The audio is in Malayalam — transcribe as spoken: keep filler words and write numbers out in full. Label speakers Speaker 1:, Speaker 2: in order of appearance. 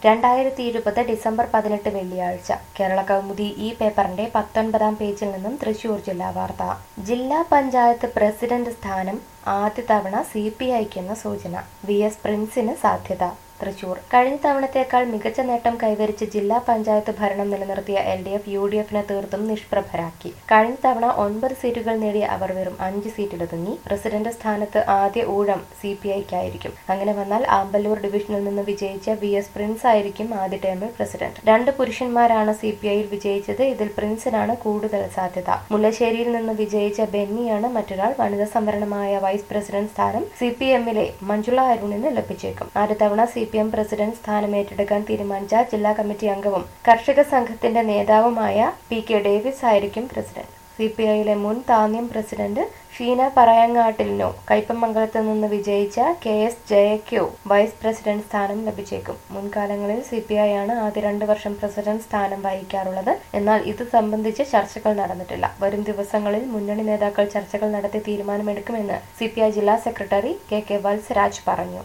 Speaker 1: രണ്ടായിരത്തി ഇരുപത് ഡിസംബർ പതിനെട്ട് വെള്ളിയാഴ്ച കേരള കൗമുദി ഈ പേപ്പറിന്റെ പത്തൊൻപതാം പേജിൽ നിന്നും തൃശൂർ ജില്ലാ വാർത്ത. ജില്ലാ പഞ്ചായത്ത് പ്രസിഡന്റ് സ്ഥാനം ആദ്യ തവണ സി പി ഐക്കെന്ന സൂചന. വി എസ് പ്രിൻസിന് സാധ്യത. തൃശൂർ. കഴിഞ്ഞ തവണത്തേക്കാൾ മികച്ച നേട്ടം കൈവരിച്ച് ജില്ലാ പഞ്ചായത്ത് ഭരണം നിലനിർത്തിയ L D F U D എഫിനെ തീർത്തും നിഷ്പ്രഭരാക്കി. കഴിഞ്ഞ തവണ ഒൻപത് സീറ്റുകൾ നേടിയ അവർ വെറും അഞ്ച് സീറ്റിലൊതുങ്ങി. പ്രസിഡന്റ് സ്ഥാനത്ത് ആദ്യ ഊഴം സി പി ഐക്കായിരിക്കും. അങ്ങനെ വന്നാൽ ആമ്പല്ലൂർ ഡിവിഷനിൽ നിന്ന് വിജയിച്ച വി എസ് പ്രിൻസ് ആയിരിക്കും ആദ്യ ടേമിൽ പ്രസിഡന്റ്. രണ്ട് പുരുഷന്മാരാണ് സി പി ഐയിൽ വിജയിച്ചത്. ഇതിൽ പ്രിൻസിനാണ് കൂടുതൽ സാധ്യത. മുല്ലശ്ശേരിയിൽ നിന്ന് വിജയിച്ച ബെന്നിയാണ് മറ്റൊരാൾ. വനിതാ സംവരണമായ വൈസ് പ്രസിഡന്റ് സ്ഥാനം സി പി എമ്മിലെ മഞ്ജുള അരുണിന് ലഭിച്ചേക്കും. ആദ്യ തവണ സി പി എം പ്രസിഡന്റ് സ്ഥാനം ഏറ്റെടുക്കാൻ തീരുമാനിച്ച ജില്ലാ കമ്മിറ്റി അംഗവും കർഷക സംഘത്തിന്റെ നേതാവുമായ പി കെ ഡേവിസ് ആയിരിക്കും പ്രസിഡന്റ്. സി പി ഐയിലെ മുൻ താന്യം പ്രസിഡന്റ് ഷീന പറയങ്ങാട്ടിലിനോ കയ്പമംഗലത്ത് നിന്ന് വിജയിച്ച കെ എസ് ജയക്കോ വൈസ് പ്രസിഡന്റ് സ്ഥാനം ലഭിച്ചേക്കും. മുൻകാലങ്ങളിൽ സി പി ഐ ആണ് ആദ്യ രണ്ടു വർഷം പ്രസിഡന്റ് സ്ഥാനം വഹിക്കാറുള്ളത്. എന്നാൽ ഇത് സംബന്ധിച്ച് ചർച്ചകൾ നടന്നിട്ടില്ല. വരും ദിവസങ്ങളിൽ മുന്നണി നേതാക്കൾ ചർച്ചകൾ നടത്തി തീരുമാനമെടുക്കുമെന്ന് സി പി ഐ ജില്ലാ സെക്രട്ടറി കെ കെ വത്സരാജ് പറഞ്ഞു.